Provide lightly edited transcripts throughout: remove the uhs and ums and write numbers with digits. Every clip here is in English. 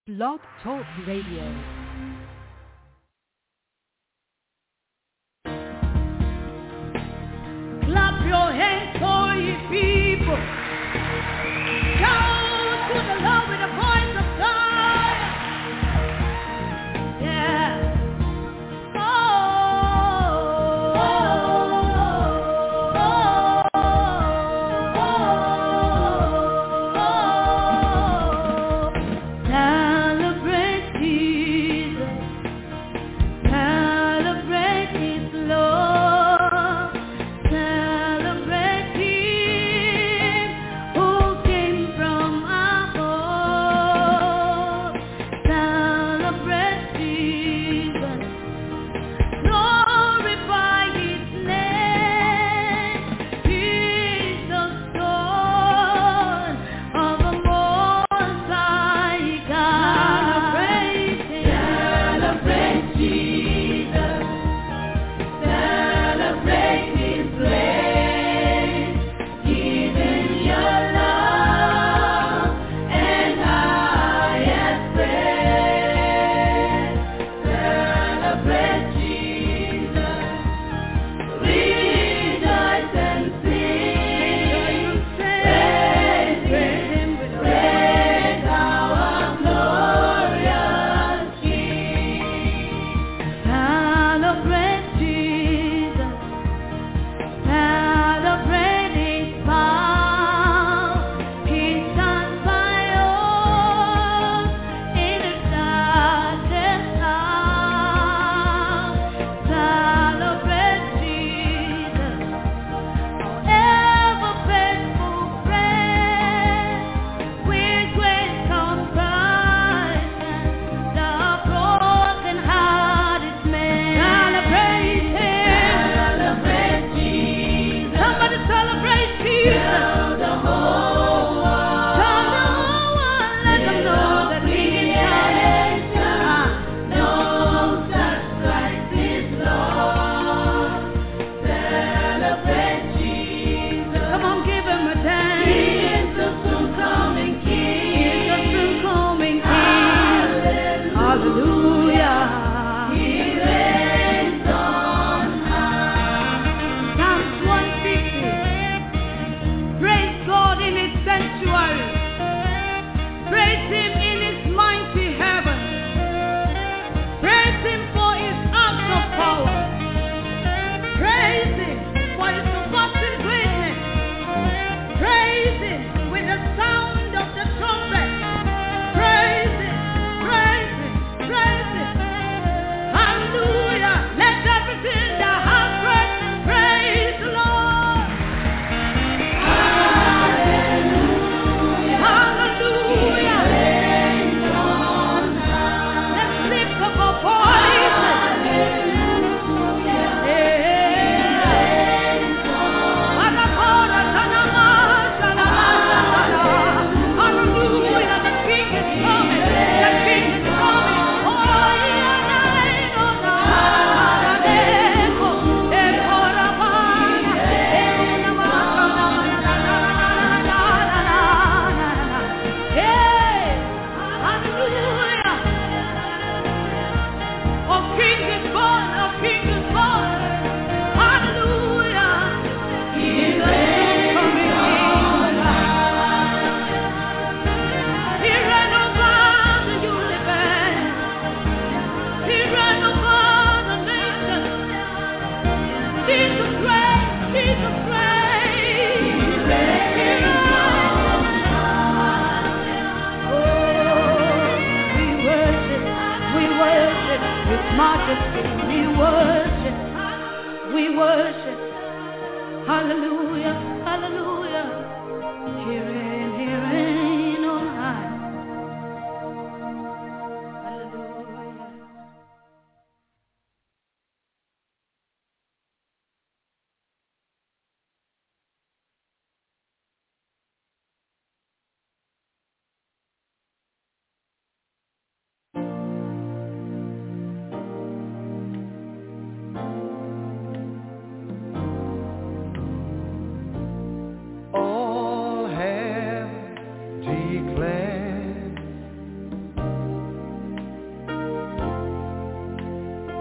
Blog Talk Radio. Clap your hands for ye people. Shout to the Lord with a voice of God. Yeah.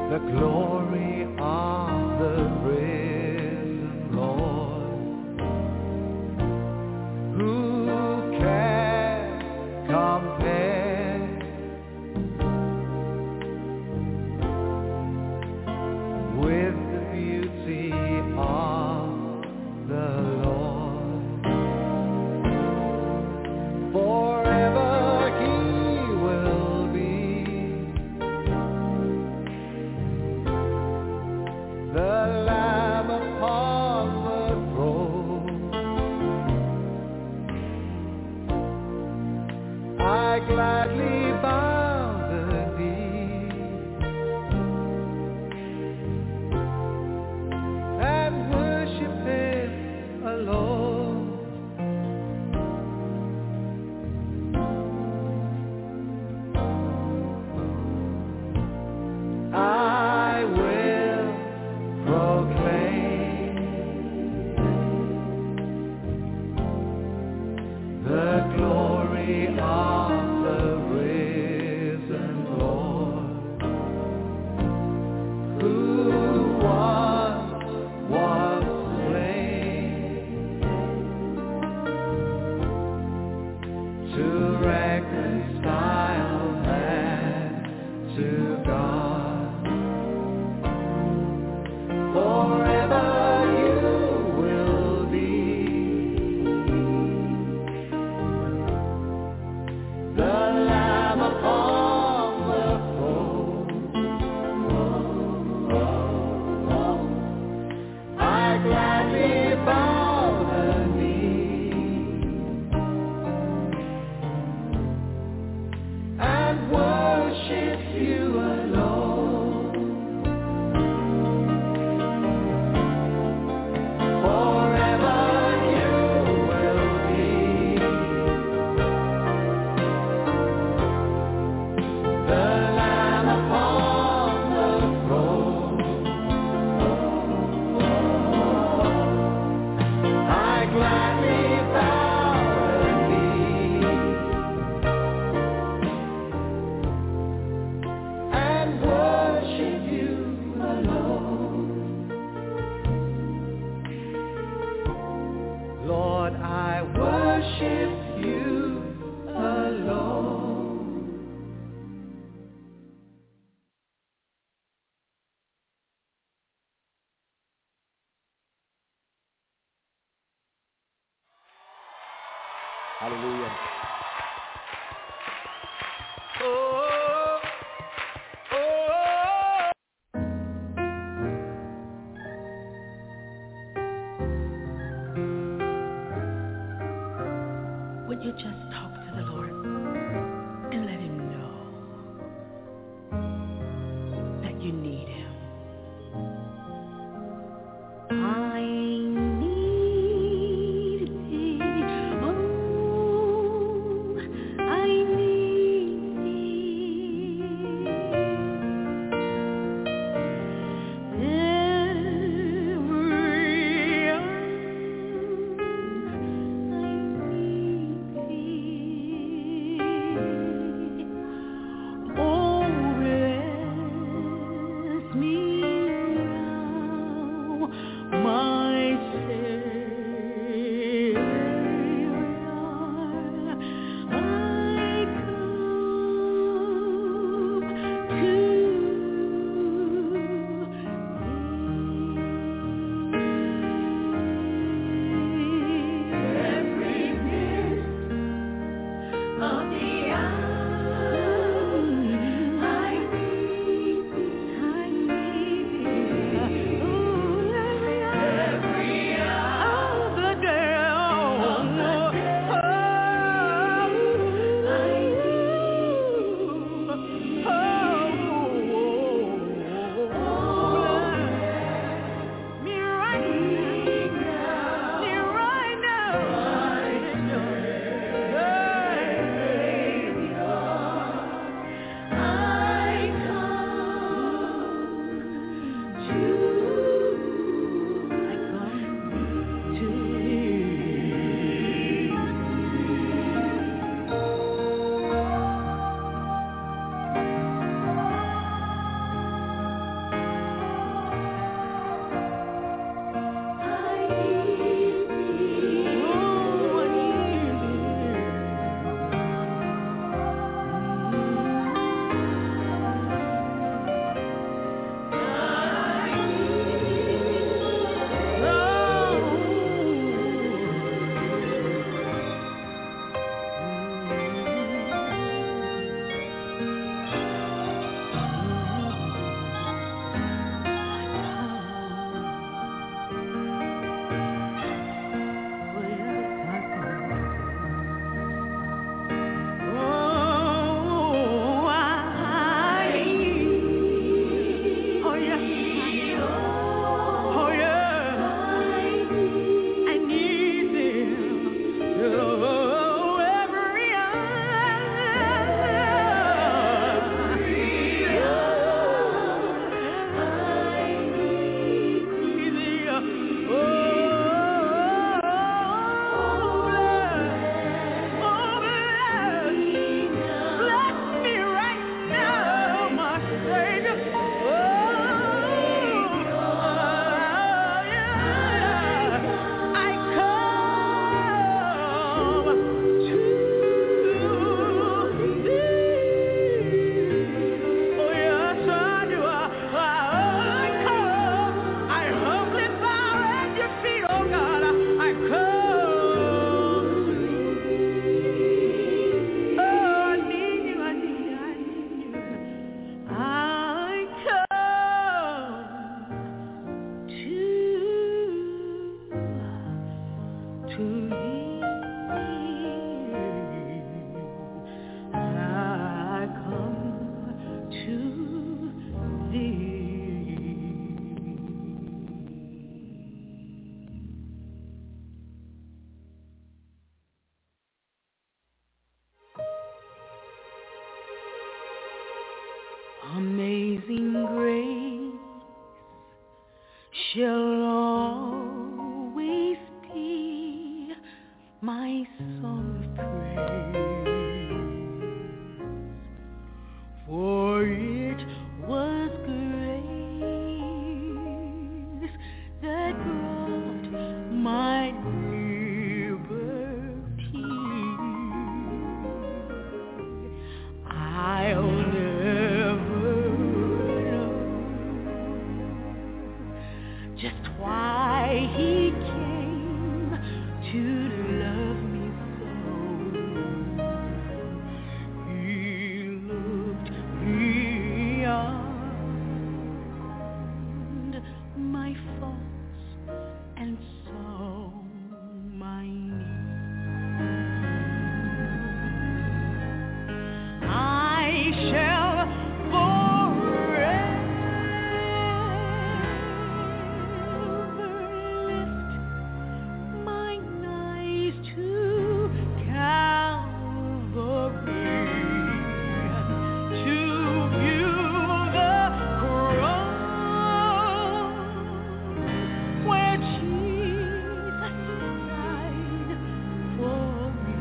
the glory of the risen Lord. Who can compare with the beauty of the Lord? Forever he will be the Lamb upon the throne. I gladly bow the knee and worship him alone. I will proclaim the glory of the risen Lord, who once was slain to reconcile man to God. Forever you will be the Lamb upon the throne. I gladly bow the knee and worship you alone. Forever you will be the Lamb upon the throne. I gladly bow the knee and worship you alone. Lord, I worship you alone. Hallelujah. Oh, oh, Would you just talk to the Lord and let him know that you need him? I need thee, oh Amazing grace shall always be my song of praise, for it was grace that brought my liberty. I'll never know just why he came to love me so. He looked beyond my faults and saw my need. I shall forever lift mine eyes to Calvary to view the cross where Jesus died for me.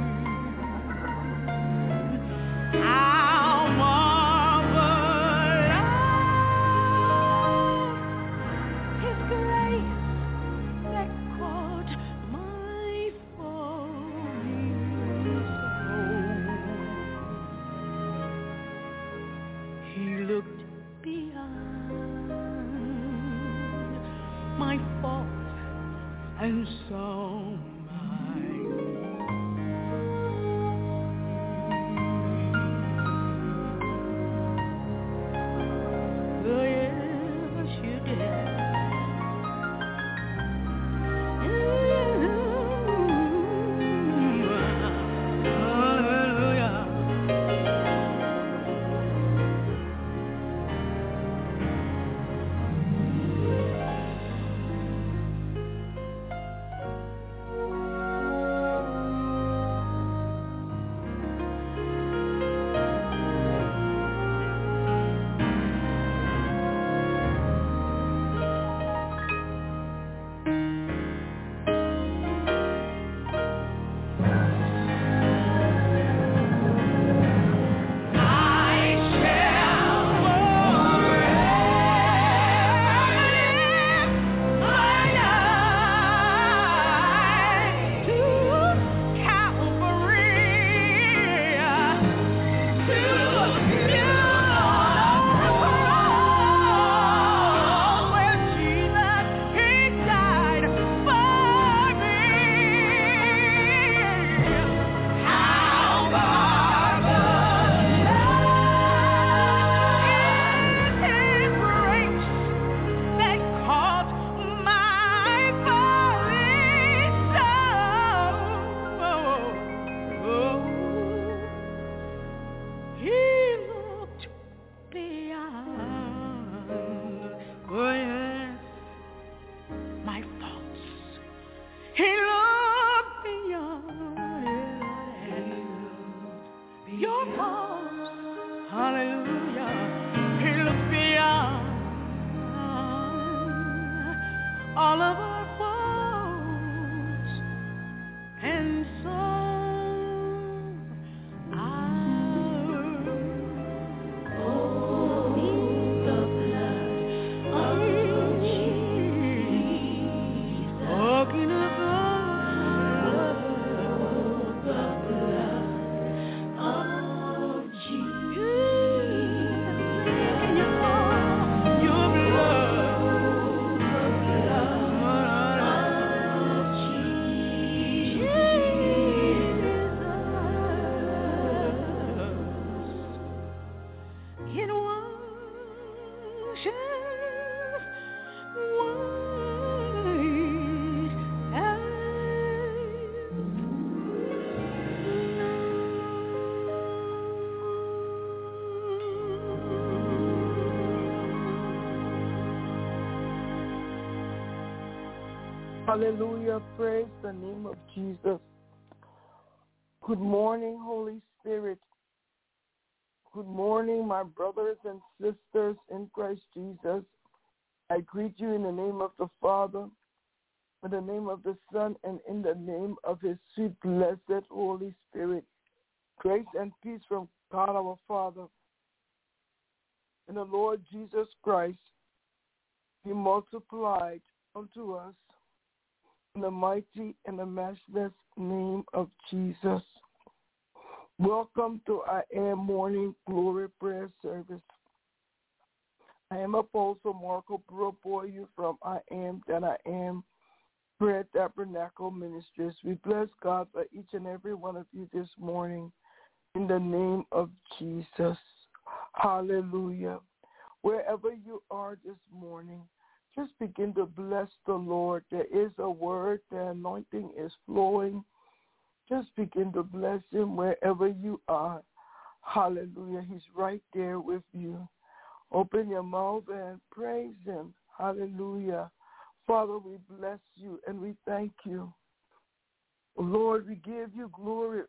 How marvelous His grace that caught my falling soul. He looked beyond my faults and saw my need. Oh, yes, you did. Hallelujah. All of our faults and so the blood of Jesus, talking about the blood of Jesus, your blood. Hallelujah. Praise the name of Jesus. Good morning, Holy Spirit. Good morning, my brothers and sisters in Christ Jesus. I greet you in the name of the Father, in the name of the Son, and in the name of his sweet, blessed Holy Spirit. Grace and peace from God our Father and the Lord Jesus Christ be multiplied unto us in the mighty and the matchless name of Jesus. Welcome to I Am Morning Glory Prayer Service. I am Apostle Marco Broboyu from I Am That I Am Prayer Tabernacle Ministries. We bless God for each and every one of you this morning in the name of Jesus. Hallelujah. Wherever you are this morning, just begin to bless the Lord. There is a word, the anointing is flowing. Just begin to bless him wherever you are. Hallelujah. He's right there with you. Open your mouth and praise him. Hallelujah. Father, we bless you and we thank you. Lord, we give you glory.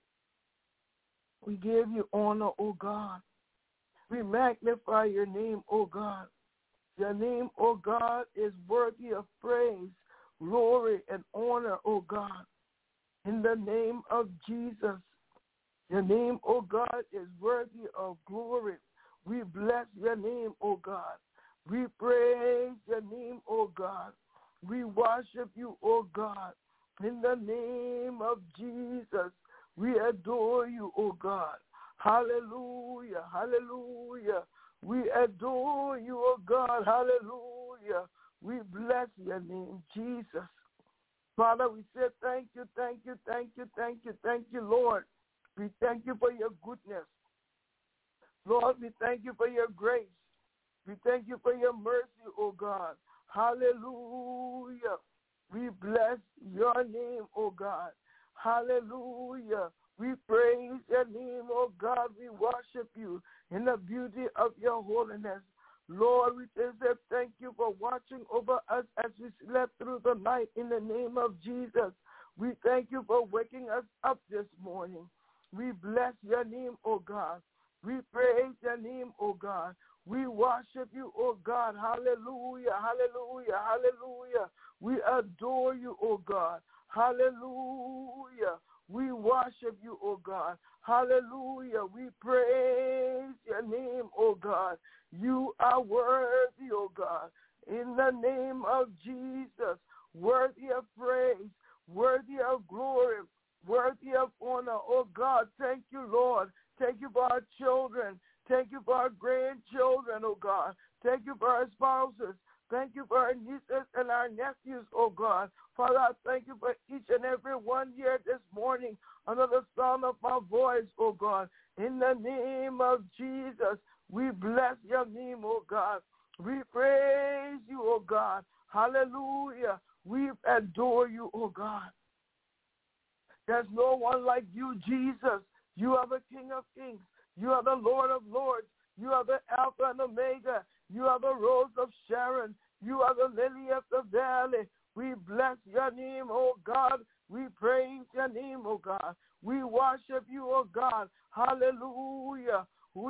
We give you honor, O God. We magnify your name, O God. Your name, O God, is worthy of praise, glory, and honor, O God. In the name of Jesus, your name, O God, is worthy of glory. We bless your name, O God. We praise your name, O God. We worship you, O God. In the name of Jesus, we adore you, O God. Hallelujah, hallelujah. We adore you, O God. Hallelujah. We bless your name, Jesus. Father, we say thank you, thank you, thank you, thank you, thank you, Lord. We thank you for your goodness. Lord, we thank you for your grace. We thank you for your mercy, O God. Hallelujah. We bless your name, O God. Hallelujah. We praise your name, O God. We worship you in the beauty of your holiness. Lord, we just say thank you for watching over us as we slept through the night in the name of Jesus. We thank you for waking us up this morning. We bless your name, O God. We praise your name, O God. We worship you, O God. Hallelujah, hallelujah, hallelujah. We adore you, O God. Hallelujah. We worship you, O God. Hallelujah. We praise your name, O God. You are worthy, O God. In the name of Jesus, worthy of praise, worthy of glory, worthy of honor, O God. Thank you, Lord. Thank you for our children. Thank you for our grandchildren, O God. Thank you for our spouses. Thank you for our nieces and our nephews, oh God. Father, I thank you for each and every one here this morning under the sound of my voice, oh God. In the name of Jesus, we bless your name, oh God. We praise you, oh God. Hallelujah. We adore you, oh God. There's no one like you, Jesus. You are the King of Kings. You are the Lord of Lords. You are the Alpha and Omega. You are the Rose of Sharon. You are the Lily of the Valley. We bless your name, oh God. We praise your name, oh God. We worship you, oh God. Hallelujah.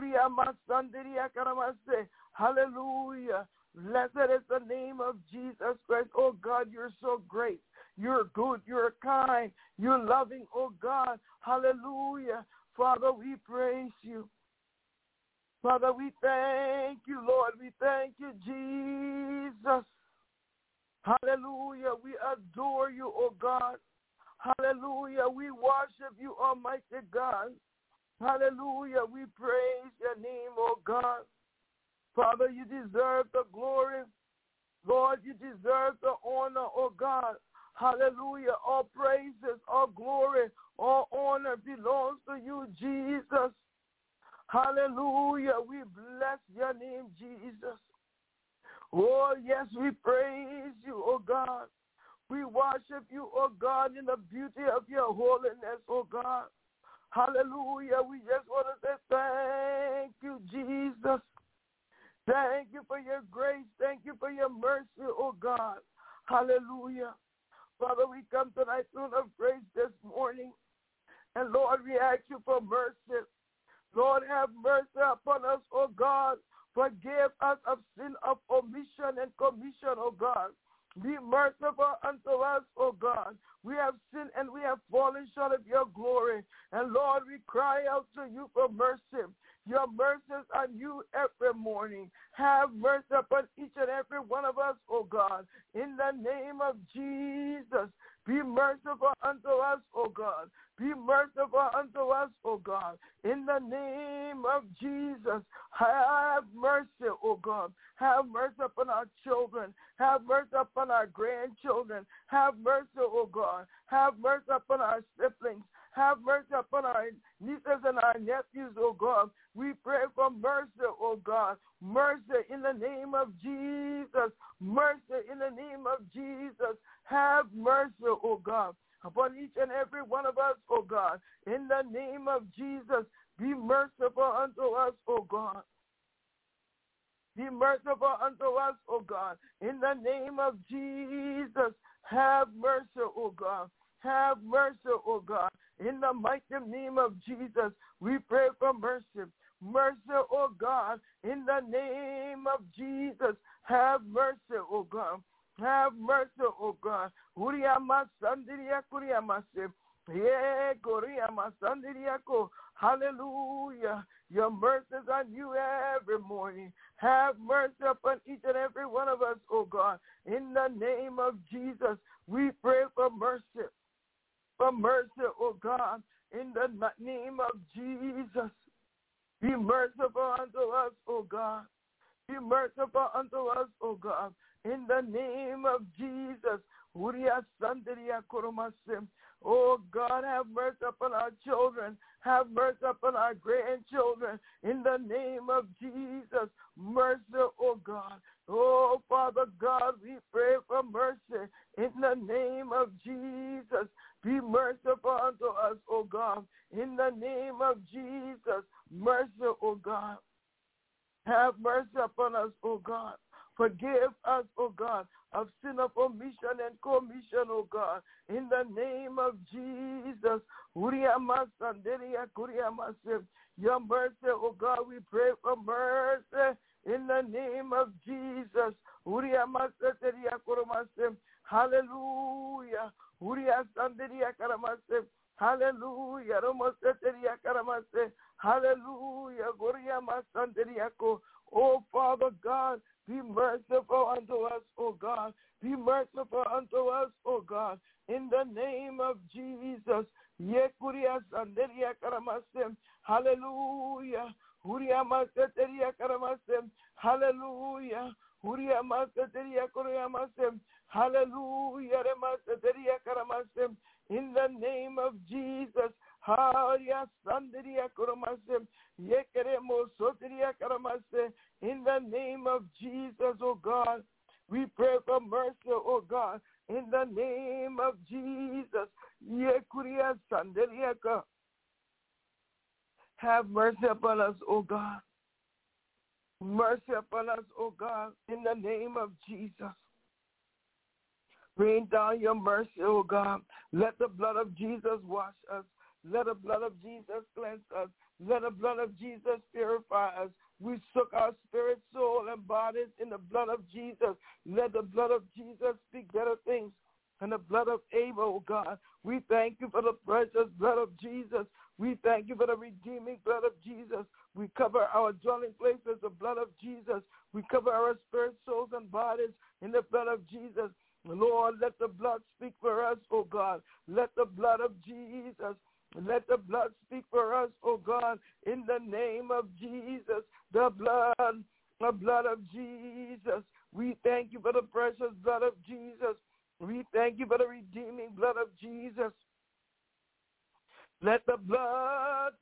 Hallelujah. Blessed is the name of Jesus Christ. Oh God, you're so great. You're good. You're kind. You're loving, oh God. Hallelujah. Father, we praise you. Father, we thank you, Lord. We thank you, Jesus. Hallelujah. We adore you, oh God. Hallelujah. We worship you, Almighty God. Hallelujah. We praise your name, oh God. Father, you deserve the glory. Lord, you deserve the honor, oh God. Hallelujah. All praises, all glory, all honor belongs to you, Jesus. Hallelujah. We bless your name, Jesus. Oh, yes, we praise you, oh God. We worship you, oh God, in the beauty of your holiness, oh God. Hallelujah. We just want to say thank you, Jesus. Thank you for your grace. Thank you for your mercy, oh God. Hallelujah. Father, we come tonight throne of grace this morning. And Lord, we ask you for mercy. Lord, have mercy upon us, O God. Forgive us of sin of omission and commission, O God. Be merciful unto us, O God. We have sinned and we have fallen short of your glory. And Lord, we cry out to you for mercy. Your mercies are new every morning. Have mercy upon each and every one of us, O God. In the name of Jesus, be merciful unto us, O God. Be merciful unto us, O God. In the name of Jesus, have mercy, O God. Have mercy upon our children. Have mercy upon our grandchildren. Have mercy, O God. Have mercy upon our siblings. Have mercy upon our nieces and our nephews, O God. We pray for mercy, O God. Mercy in the name of Jesus. Mercy in the name of Jesus. Have mercy, O God, upon each and every one of us, O God. In the name of Jesus, be merciful unto us, O God. Be merciful unto us, O God. In the name of Jesus, have mercy, O God. Have mercy, O God. In the mighty name of Jesus, we pray for mercy. Mercy, O God. In the name of Jesus, have mercy, O God. Have mercy, O God. Hallelujah. Your mercies are new every morning. Have mercy upon each and every one of us, O God. In the name of Jesus, we pray for mercy. For mercy, O God. In the name of Jesus. Be merciful unto us, O God. Be merciful unto us, O God. In the name of Jesus. Oh God, have mercy upon our children. Have mercy upon our grandchildren. In the name of Jesus. Mercy, oh God. Oh Father God, we pray for mercy. In the name of Jesus. Be merciful unto us, oh God. In the name of Jesus. Mercy, oh God. Have mercy upon us, O God. Forgive us, O God, of sin of omission and commission, O God. In the name of Jesus. Your mercy, O God, we pray for mercy. In the name of Jesus. Hallelujah. Hallelujah. Hallelujah. Oh, Father God, be merciful unto us, O God. Be merciful unto us, O God. In the name of Jesus. Hallelujah. Hallelujah. Hallelujah. In the name of Jesus. In the name of Jesus, oh God, we pray for mercy, oh God. In the name of Jesus, have mercy upon us, oh God. Mercy upon us, oh God, in the name of Jesus. Rain down your mercy, oh God. Let the blood of Jesus wash us. Let the blood of Jesus cleanse us. Let the blood of Jesus purify us. We soak our spirit, soul, and bodies in the blood of Jesus. Let the blood of Jesus speak better things than the blood of Abel, oh God. We thank you for the precious blood of Jesus. We thank you for the redeeming blood of Jesus. We cover our dwelling places with the blood of Jesus. We cover our spirit, souls, and bodies in the blood of Jesus. Lord, let the blood speak for us, oh God. Let the blood of Jesus, let the blood speak for us, oh God, in the name of Jesus. The blood of Jesus. We thank you for the precious blood of Jesus. We thank you for the redeeming blood of Jesus. Let the blood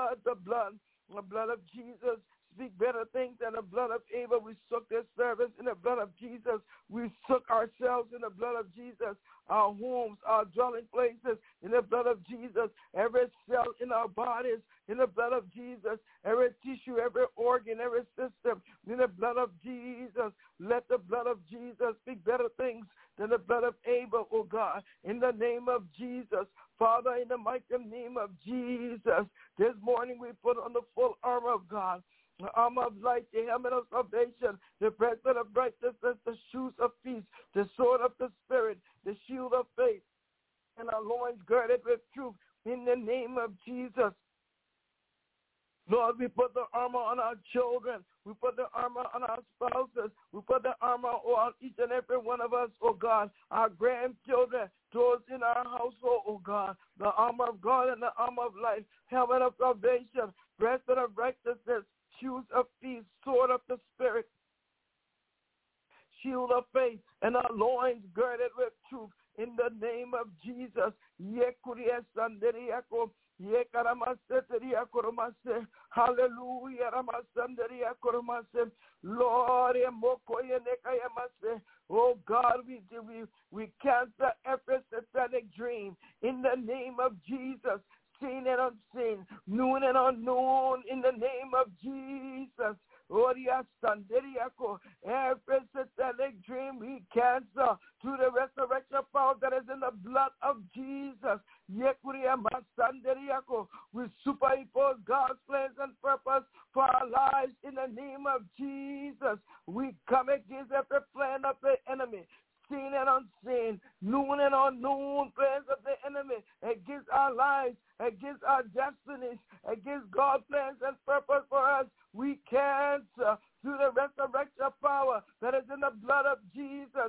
of Jesus speak better things than the blood of Abel. We soak this service in the blood of Jesus. We soak ourselves in the blood of Jesus. Our homes, our dwelling places in the blood of Jesus. Every cell in our bodies in the blood of Jesus. Every tissue, every organ, every system in the blood of Jesus. Let the blood of Jesus speak better things than the blood of Abel, oh God. In the name of Jesus. Father, in the mighty name of Jesus, this morning we put on the full armor of God. the armor of light, the helmet of salvation, the breastplate of righteousness, the shoes of peace, the sword of the Spirit, the shield of faith, and our loins girded with truth. In the name of Jesus, Lord, we put the armor on our children. We put the armor on our spouses. We put the armor on each and every one of us, oh God, our grandchildren, those in our household, oh God, the armor of God and the armor of life, helmet of salvation, breastplate of righteousness, shoes of peace, sword of the Spirit, shield of faith, and our loins girded with truth. In the name of Jesus, hallelujah, Lord, oh God, we cancel every satanic dream in the name of Jesus, seen and unseen, known and unknown, in the name of Jesus. Every satanic dream we cancel through the resurrection power that is in the blood of Jesus. We superimpose God's plans and purpose for our lives in the name of Jesus. We come against every plan of the enemy, seen and unseen, known and unknown plans of the enemy against our lives, against our destinies, against God's plans and purpose for us. We cancel through the resurrection power that is in the blood of Jesus.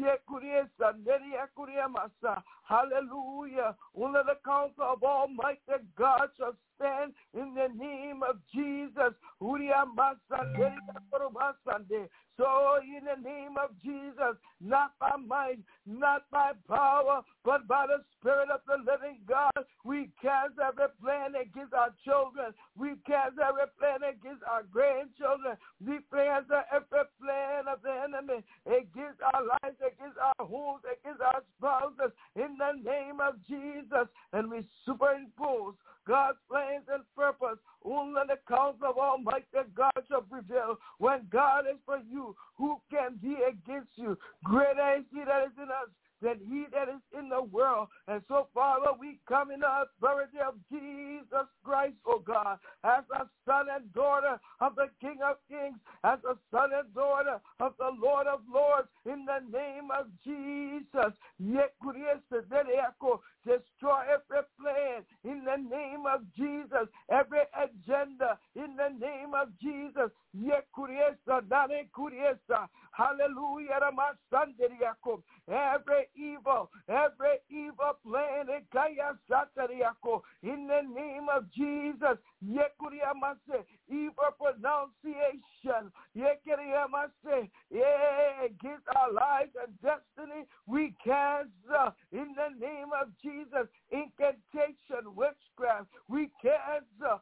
Hallelujah. Under the counsel of Almighty God shall stand in the name of Jesus. So in the name of Jesus, not by might, not by power, but by the Spirit of the living God, we cancel every plan against our children. We cancel every plan against our grandchildren. We cancel every plan of the enemy against our lives, against our homes, against our spouses, in the name of Jesus. And we superimpose God's plans and purpose. Only the counsel of Almighty God shall prevail. When God is for you, who can be against you? Greater is he that is in us than he that is in the world. And so, Father, we come in the authority of Jesus Christ, oh God, as a son and daughter of the King of Kings, as a son and daughter of the Lord of Lords, in the name of Jesus. Destroy every plan in the name of Jesus, every agenda in the name of Jesus. Hallelujah. Every evil plan in the name of Jesus. Evil pronunciation against our lives and destiny, we cancel in the name of Jesus. Incantation, witchcraft, we cancel.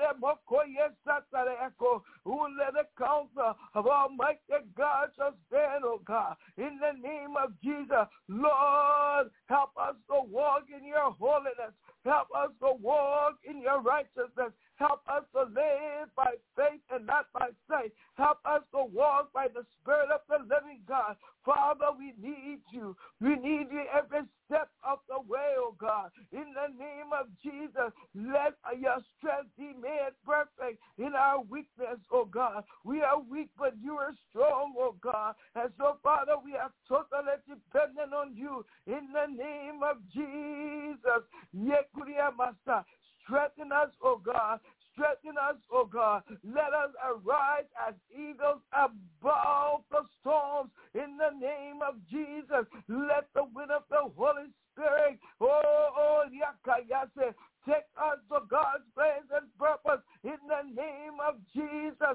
Let the counsel of Almighty God shall stand, oh God, in the name of Jesus. Lord, help us to walk in your holiness. Help us to walk in your righteousness. Help us to live by faith and not by sight. Help us to walk by the Spirit of the living God. Father, we need you. We need you every step of the way, oh God. In the name of Jesus, let your strength be made perfect in our weakness, oh God. We are weak, but you are strong, oh God. And so, Father, we are totally dependent on you. In the name of Jesus. Strengthen us, oh God. Strengthen us, oh God. Let us arise as eagles above the storms in the name of Jesus. Let the wind of the Holy Spirit, take us to God's plans and purpose in the name of Jesus.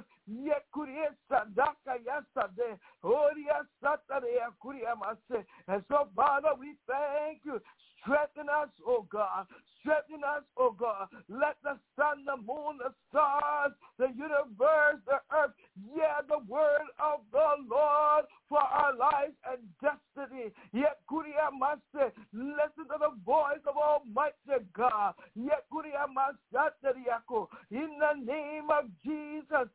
And so, Father, we thank you. Strengthen us, oh God. Strengthen us, oh God. Let the sun, the moon, the stars, the universe, the earth, hear the word of the Lord for our lives and destiny. Listen to the voice of Almighty God. In the name of Jesus,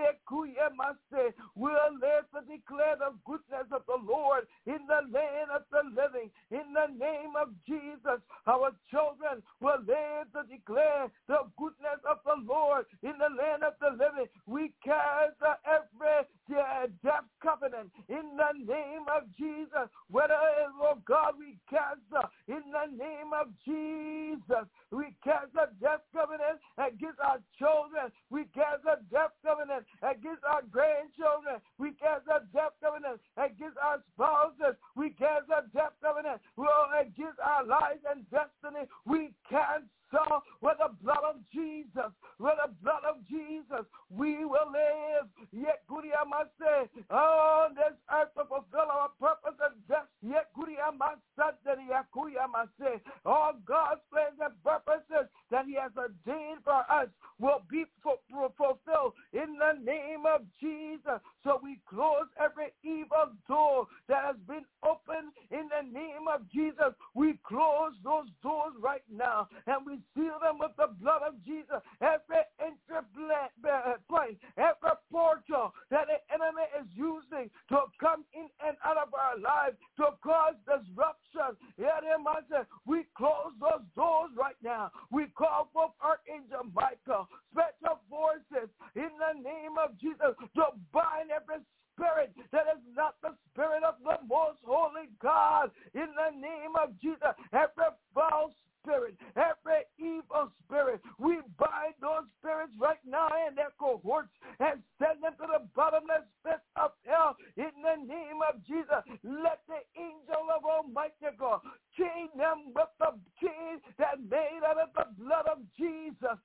we'll live to declare the goodness of the Lord in the land of the living. In the name of Jesus, our children will live to declare the goodness of the Lord in the land of the living. We We cancel every death covenant in the name of Jesus. Whether, oh God, we cancel in the name of Jesus. We cancel death covenant against our children. We cancel death covenant against our grandchildren. We cancel death covenant against our spouses. We cancel death covenant against our lives and destiny. We cancel with the blood of Jesus. With the blood of Jesus, we will live. Yet Kuriamase on this earth to fulfill our purpose and destiny. Yet Kuriamase all God's plans and purposes that He has ordained for us will be fulfilled in the name of Jesus. So we close every evil door that has been opened in the name of Jesus. We close those doors right now and we seal them with the blood of Jesus. Every entry point, every portal that the enemy is using to come in and out of our lives to cause disruption, we close those doors right now. We call for Archangel Michael, special forces in the name of Jesus to bind every spirit that is not the spirit of the most holy God in the name of Jesus. Every false spirit, every evil spirit, we bind those spirits right now and their cohorts and send them to the bottomless pit of hell in the name of Jesus. Let the angel of Almighty God chain them with the chain that made out of the blood of Jesus.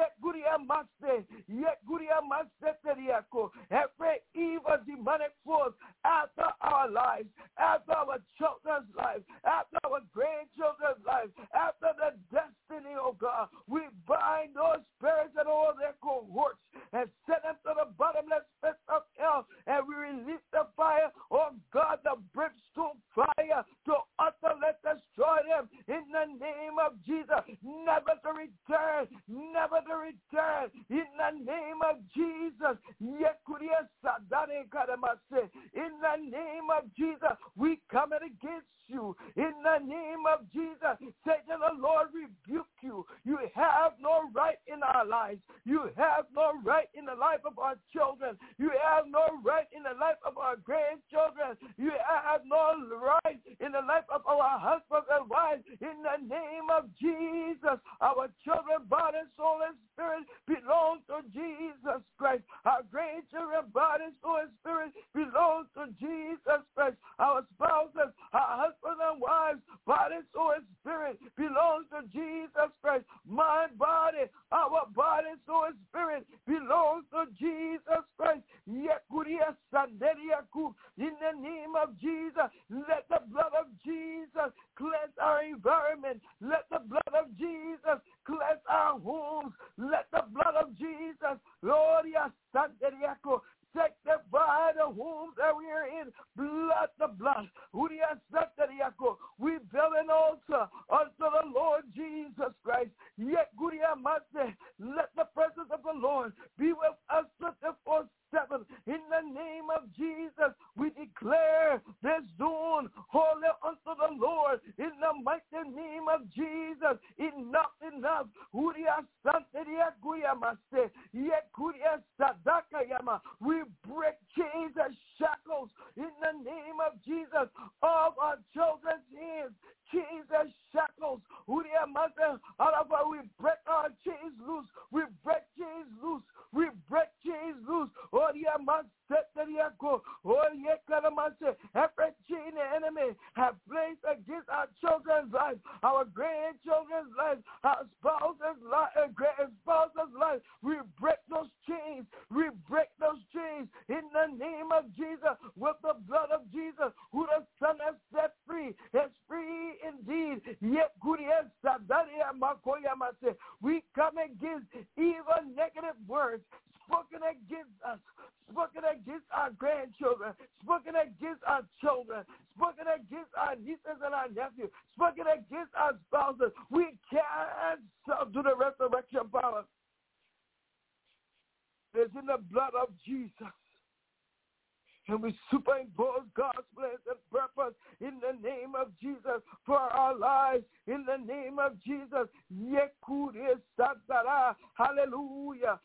Every evil demonic force after our lives, after our children's lives, after our grandchildren's lives, after the destiny, oh God, we bind those spirits and all their cohorts and send them to the bottomless pit of hell, and we release the fire, oh God, the brimstone fire to utterly destroy them in the name of Jesus, never to return, never to return in the name of Jesus. In the name of Jesus, we come against you. In the name of Jesus, Satan, the Lord rebuke you. You have no right in our lives. You have no right in the life of our children. You have no right in the life of our grandchildren. You have no right in the life of our husbands and wives. In the name of Jesus, our children, body, soul, and spirit belong to Jesus Christ. Our grandchildren, body, soul, and spirit belong to Jesus Christ. Our spouses, our husbands and wives, body, soul, and spirit belongs to Jesus Christ. My body, our body, soul, and spirit belongs to Jesus Christ. In the name of Jesus, let the blood of Jesus cleanse our environment. Let the blood of Jesus cleanse our homes. Let the blood of Jesus, Gloria Santariaco, sanctify the homes that we are in. Blood the blood. We build an altar unto the Lord Jesus Christ. Yet, let the presence of the Lord be with us 24/7. In the name of Jesus, we declare this zone holy unto the Lord. In the mighty name of Jesus, enough. We break chains and shackles in the name of Jesus of our children's hands. Chains and shackles. We break our chains loose. We break chains loose. We break chains loose. Every chain the enemy have placed against our children's lives, our grandchildren's lives, our spouses' lives, we break those chains. We break those chains in the name of Jesus with the blood of Jesus, who the Son has set free. Is free indeed. Yet we come against evil negative words spoken against us, spoken against our grandchildren, spoken against our children, spoken against our nieces and our nephews, spoken against our spouses. We cancel to the resurrection power. It's in the blood of Jesus. And we superimpose God's plans and purpose in the name of Jesus for our lives. In the name of Jesus. Hallelujah.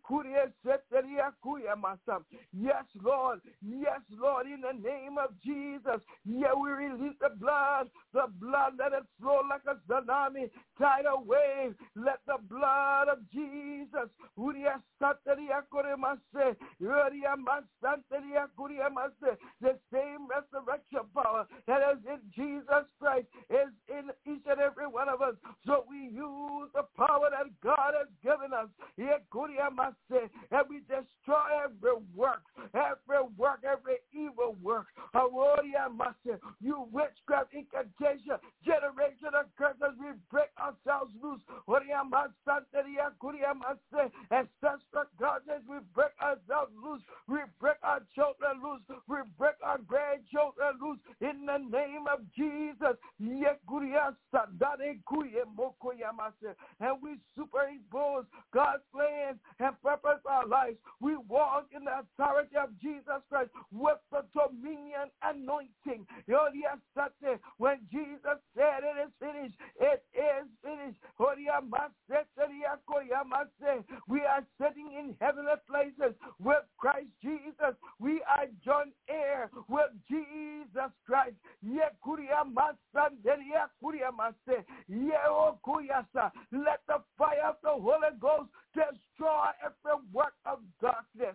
Yes, Lord. Yes, Lord. In the name of Jesus. Yeah, we release the blood. The blood, let it flow like a tsunami, tidal wave. Let the blood of Jesus. The same resurrection power that is in Jesus Christ is in each and every one of us. So we use the power that God has given us. And we destroy every work, every evil work. You witchcraft, incantation, generation of curses, we break ourselves loose. Ancestral conscience, we break ourselves loose. We break our children loose. We break our grandchildren loose in the name of Jesus. And we superimpose God's plans and purpose our lives. We walk in the authority of Jesus Christ with the dominion anointing. When Jesus said it is finished, it is finished. We are sitting in heavenly places with Christ Jesus. We are joint heir with Jesus Christ. Let the fire of the Holy Ghost destroy every work of darkness.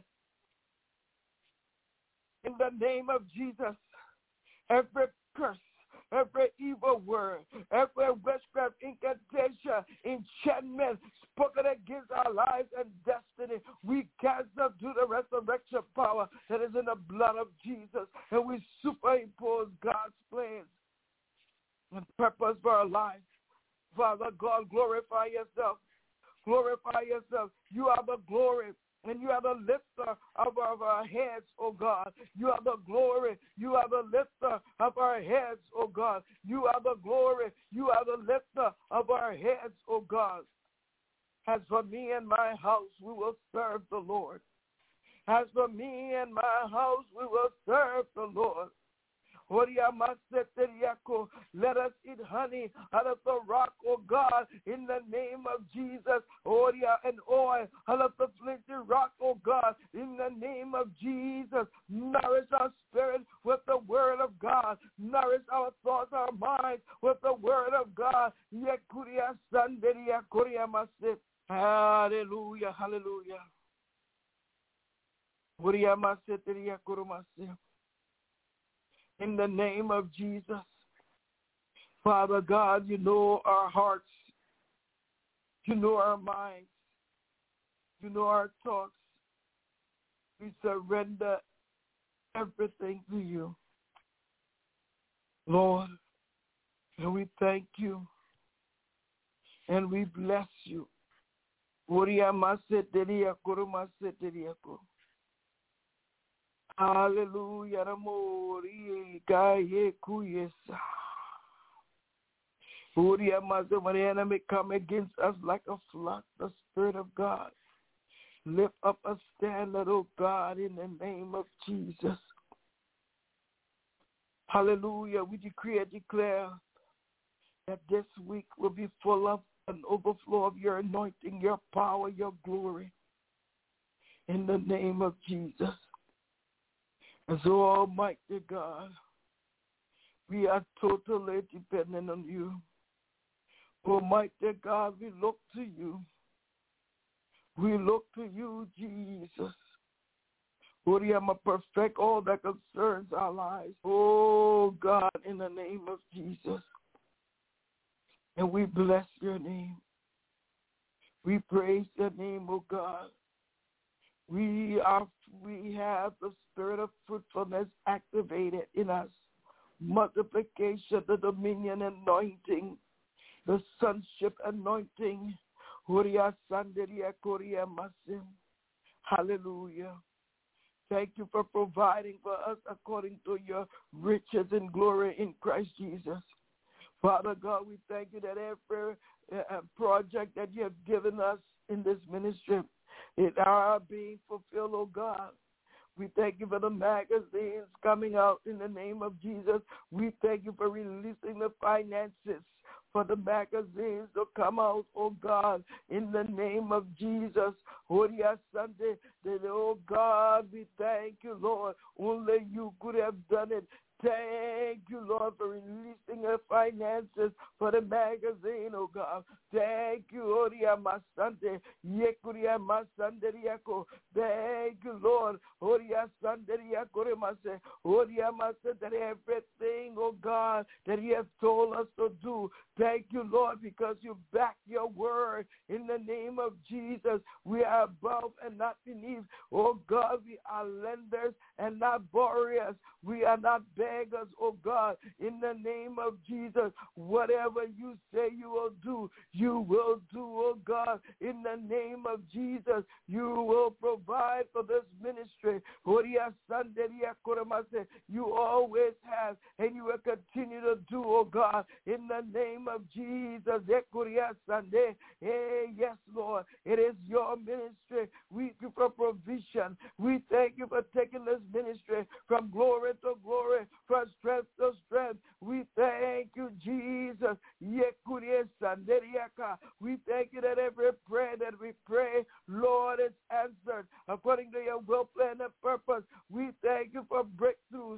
In the name of Jesus, every curse, every evil word, every witchcraft, incantation, enchantment spoken against our lives and destiny, we cancel to the resurrection power that is in the blood of Jesus, and we superimpose God's plans and purpose for our lives. Father God, glorify yourself. Glorify yourself. You are the glory. And you are the lifter of our heads, oh God. You are the glory. You are the lifter of our heads, oh God. You are the glory. You are the lifter of our heads, oh God. As for me and my house, we will serve the Lord. As for me and my house, we will serve the Lord. Let us eat honey out of the rock, oh God, in the name of Jesus. And oil out of the flinty rock, oh God, in the name of Jesus. Nourish our spirit with the word of God. Nourish our thoughts, our minds with the word of God. Hallelujah, hallelujah. In the name of Jesus. Father God, you know our hearts. You know our minds. You know our thoughts. We surrender everything to you, Lord. And we thank you. And we bless you. Hallelujah. When the enemy come against us like a flock, the Spirit of God lift up a standard, oh God, in the name of Jesus. Hallelujah. We decree and declare that this week will be full of an overflow of your anointing, your power, your glory. In the name of Jesus. And so, Almighty God, we are totally dependent on you. Almighty God, we look to you. We look to you, Jesus. Perfect all that concerns our lives. Oh, God, in the name of Jesus. And we bless your name. We praise your name, oh God. We have the spirit of fruitfulness activated in us. Multiplication, the dominion anointing, the sonship anointing. Hallelujah. Thank you for providing for us according to your riches and glory in Christ Jesus. Father God, we thank you that every project that you have given us in this ministry, it are being fulfilled, oh God. We thank you for the magazines coming out in the name of Jesus. We thank you for releasing the finances for the magazines to come out, oh God, in the name of Jesus. Horia Sunday, oh God, we thank you, Lord. Only you could have done it. Thank you, Lord, for releasing the finances for the magazine, oh God. Thank you, Oria Masande, Yekuria Masanderiako. Thank you, Lord. Oria Sanderiako Remase, Oria Masa, that everything, oh God, that you have told us to do. Thank you, Lord, because you back your word in the name of Jesus. We are above and not beneath. Oh God, we are lenders and not borrowers. We are not beggars, oh God, in the name of Jesus. Whatever you say you will do, you will do, oh God, in the name of Jesus. You will provide for this ministry. You always have, and you will continue to do, oh God, in the name of Jesus. Yes, Lord, it is your ministry. We thank you for provision. We thank you for taking this ministry from glory to glory, from strength to strength. We thank you, Jesus. We thank you that every prayer that we pray, Lord, is answered according to your will, plan, and purpose. We thank you for breakthroughs.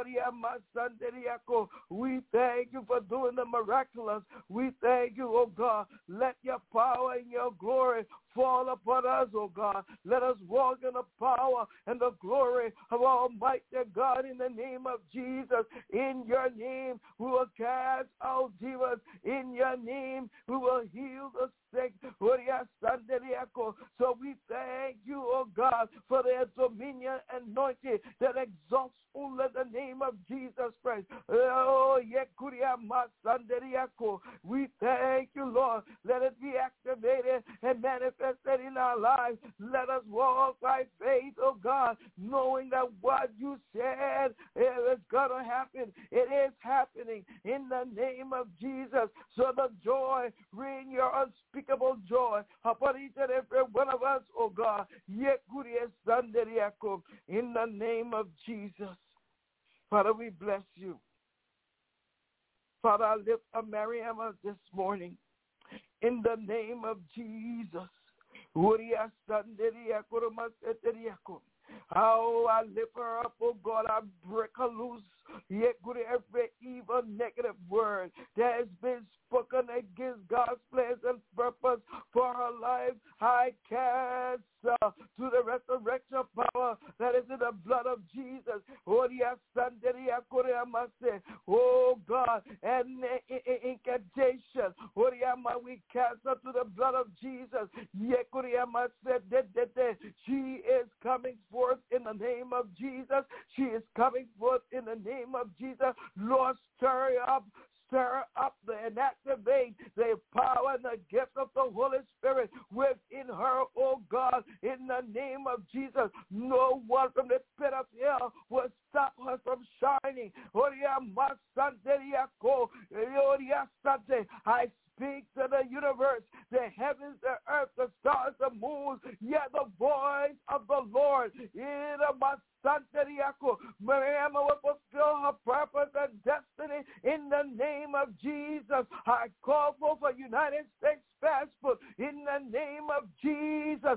We thank you for doing the miraculous. We thank you, oh God. Let your power and your glory fall upon us, oh God. Let us walk in the power and the glory of Almighty God in the name of Jesus. In your name, we will cast out demons. In your name, we will heal the sick. So we thank you, oh God, for the dominion anointing that exalts only the name of Jesus Christ. Oh, we thank you, Lord. Let it be activated and manifested in our lives. Let us walk by faith, oh God, knowing that what you said is going to happen. It is happening in the name of Jesus. So the joy, reign your unspeakable joy upon each and every one of us, oh God. In the name of Jesus. Father, we bless you. Father, I lift up Miriam this morning in the name of Jesus. How I lift her up, oh God, I break her loose. Yet good every evil negative word that has been spoken against God's plans and purpose for her life, I cast to the resurrection power that is in the blood of Jesus. Oh God, and incantation. We cast her to the blood of Jesus. She is coming forth in the name of Jesus. She is coming forth in the name of Jesus. Lord, stir up and activate the power and the gift of the Holy Spirit within her, oh God, in the name of Jesus. No one from the pit of hell will stop her from shining. I speak to the universe, the heavens, the earth, the stars, the moons, yet the voice of the Lord. Miriam will fulfill her purpose and destiny in the name of Jesus. I call for United States passport in the name of Jesus.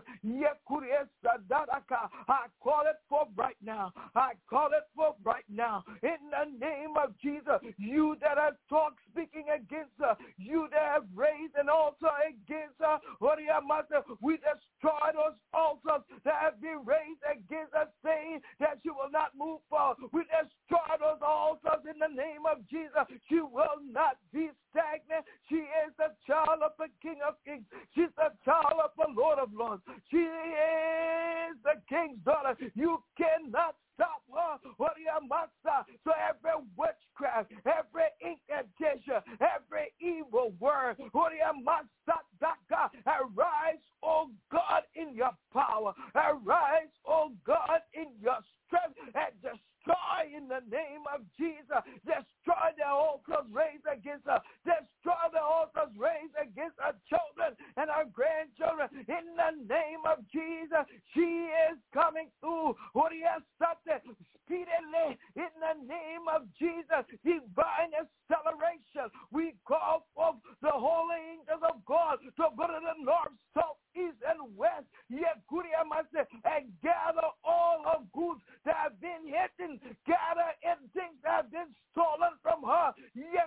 I call it for right now. I call it for right now. In the name of Jesus, you that have talked speaking against her, you that have raised an altar against her, we destroy those altars that have been raised against us, saying that she will not move forward. We destroy those altars in the name of Jesus. She will not be stagnant. She is the child of the King of Kings. She's the child of the Lord of Lords. She is the King's daughter. You cannot stop her. So every witchcraft, every incantation, every evil word, arise, oh God, in your power. Arise, oh God, in your strength, and destroy in the name of Jesus. Destroy the altars raised against her. Destroy the altars raised against our children and our grandchildren. In the name of Jesus, she is coming through. speedily in the name of Jesus. Divine acceleration. We call forth the holy angels of God to go to the north, south, east, and west. And gather all her goods that have been hidden. Gather in things that have been stolen from her.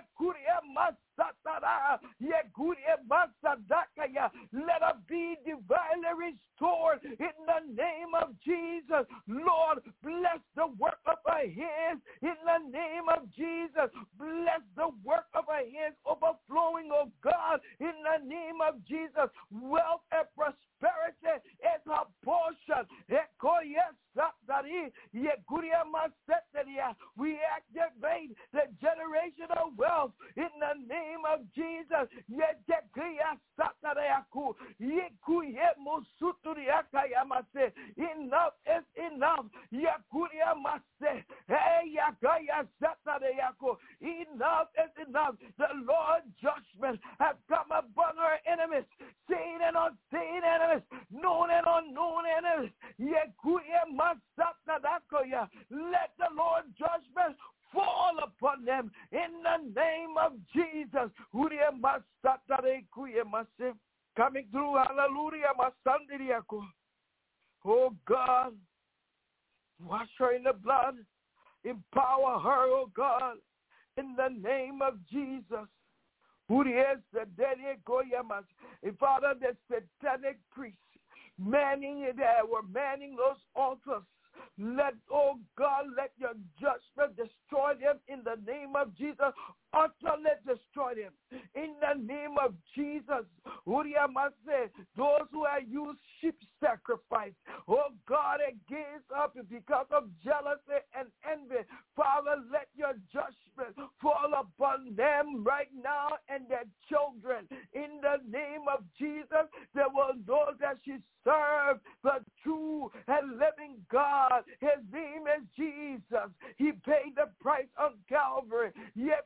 Let her be divinely restored in the name of Jesus. Lord, bless the work of her hands in the name of Jesus. Bless the work of her hands overflowing, oh God, in the name of Jesus. Wealth and prosperity is her portion. We activate the generational wealth in the name of Jesus. Enough is enough. Enough is enough. The Lord's judgment has come upon her enemies, seen and unseen enemies, known and unknown enemies. Let the Lord's judgment fall upon them in the name of Jesus. Coming through, hallelujah, my son. Oh God, wash her in the blood, empower her, oh God, in the name of Jesus. And Father, the satanic priests manning those altars. Let, oh God, let your judgment destroy them in the name of Jesus. Utterly destroy them in the name of Jesus. Those who have used sheep sacrifice, oh God, against us because of jealousy and envy. Father, let your judgment fall upon them right now and their children. In the name of Jesus, there will know that she served the true and living God. His name is Jesus. He paid the price on Calvary. Yet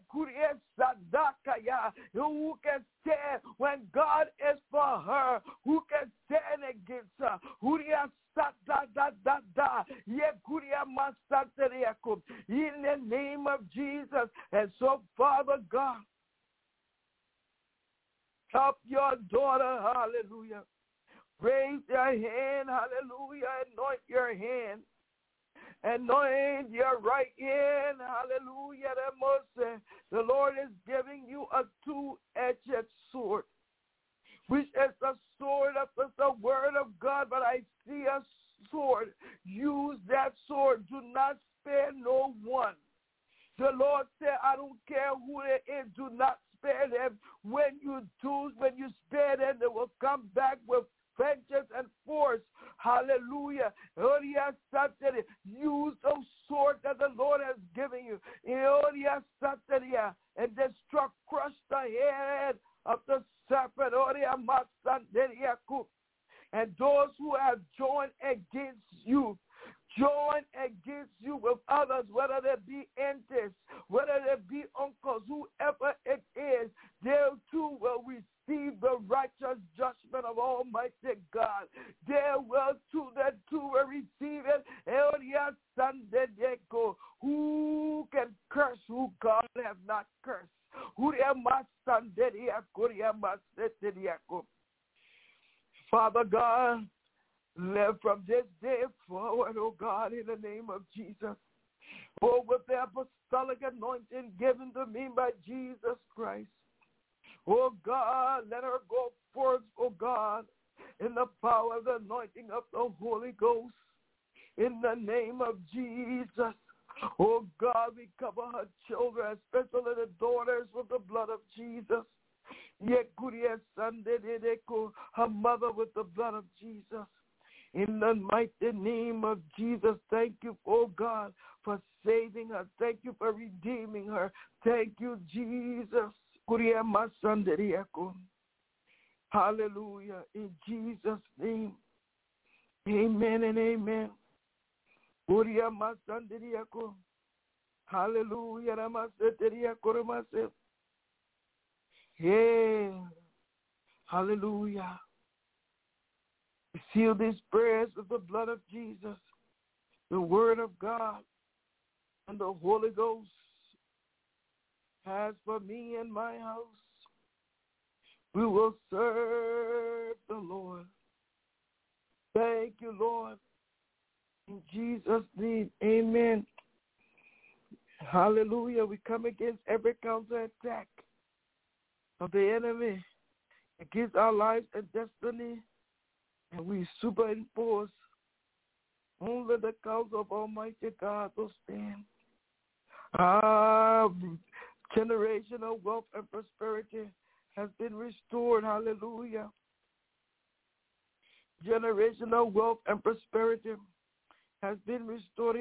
who can stand when God is for her? Who can stand against her? In the name of Jesus. And so, Father God, help your daughter, hallelujah. Raise your hand, hallelujah. Anoint your hand. Anoint your right hand, hallelujah. The Lord is giving you a two-edged sword, which is the sword of the word of God. But I see a sword. Use that sword. Do not spare no one. The Lord said, I don't care who it is. Do not spare them. When you spare them, they will come back with vengeance and force. Hallelujah. Use those swords that the Lord has given you. And crush the head of the serpent. And those who have joined against you, with others, whether they be aunties, whether they be uncles, whoever it is, they too will receive the righteous judgment of Almighty God. They will too receive it. Who can curse who God have not cursed? Father God, live from this day forward, oh God, in the name of Jesus. Oh, with the apostolic anointing given to me by Jesus Christ. Oh God, let her go forth, oh God, in the power of the anointing of the Holy Ghost. In the name of Jesus. Oh God, we cover her children, especially the daughters, with the blood of Jesus. Her mother with the blood of Jesus. In the mighty name of Jesus, thank you, oh God, for saving her. Thank you for redeeming her. Thank you, Jesus. Hallelujah. In Jesus' name, amen and amen. Hallelujah. Yeah. Hallelujah. Seal these prayers with the blood of Jesus. the Word of God and the Holy Ghost has for me and my house, we will serve the Lord. Thank you, Lord. In Jesus' name, amen. Hallelujah. We come against every counterattack of the enemy against our lives and destiny, and we superimpose only the cause of Almighty God will stand. Generational wealth and prosperity has been restored. Hallelujah. Generational wealth and prosperity has been restored.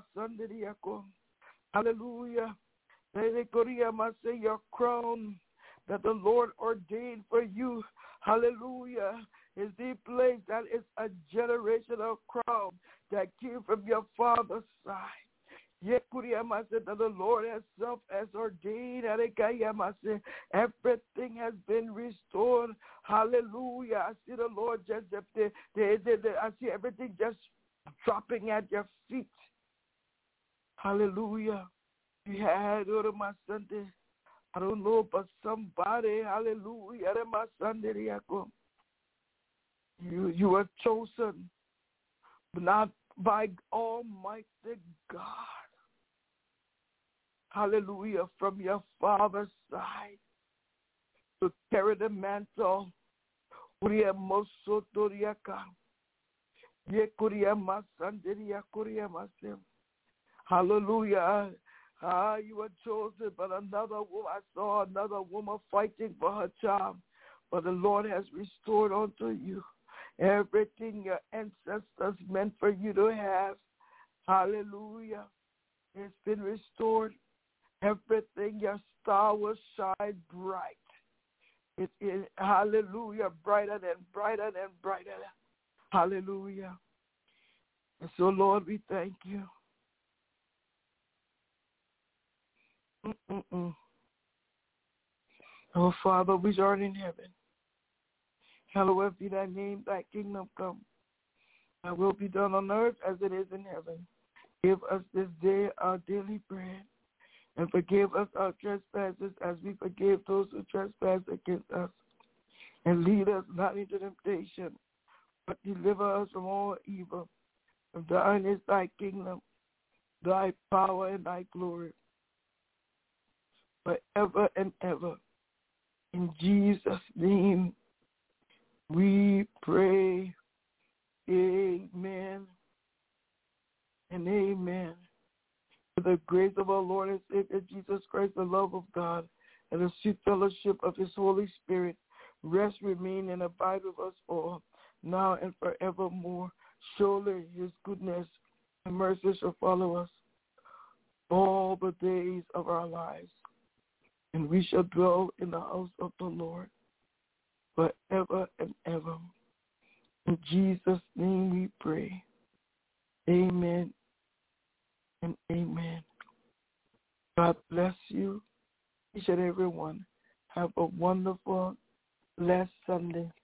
Hallelujah. Your crown that the Lord ordained for you, hallelujah, is the place that is a generational crown that came from your father's side. That the Lord Himself has ordained. Everything has been restored. Hallelujah. I see the Lord just, I see everything just dropping at your feet. Hallelujah. You had my Sunday. I don't know, but somebody, hallelujah, my Sunday, you were chosen, but not by Almighty God. Hallelujah, from your father's side to carry the mantle. Hallelujah. You were chosen, but I saw another woman fighting for her child. But the Lord has restored unto you everything your ancestors meant for you to have. Hallelujah. It's been restored. Everything, your star will shine bright. It is, hallelujah, brighter and brighter and brighter. Hallelujah. And so, Lord, we thank you. Oh, Father, which art in heaven, hallowed be thy name, thy kingdom come. Thy will be done on earth as it is in heaven. Give us this day our daily bread, and forgive us our trespasses as we forgive those who trespass against us. And lead us not into temptation, but deliver us from all evil. For thine is thy kingdom, thy power, and thy glory, forever and ever. In Jesus' name we pray. Amen and amen. For the grace of our Lord and Savior Jesus Christ, the love of God, and the sweet fellowship of His Holy Spirit rest, remain, and abide with us all, now and forevermore. Surely His goodness and mercy shall follow us all the days of our lives, and we shall dwell in the house of the Lord forever and ever. In Jesus' name we pray. Amen and amen. God bless you, each and every one. Have a wonderful, blessed Sunday.